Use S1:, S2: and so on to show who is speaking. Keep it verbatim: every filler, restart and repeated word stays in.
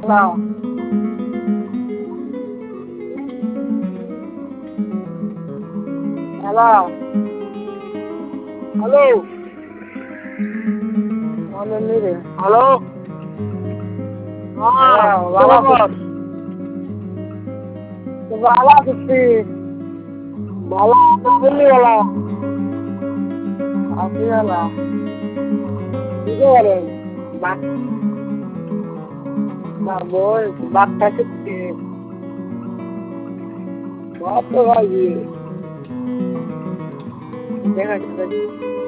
S1: না। Hello hello hello হ্যাঁ ভালো ভালো আছি ভালো বললি ভালো আছি ভালো কি করেন না বই ভাত খাইছি ভাত তো ভাই দেখা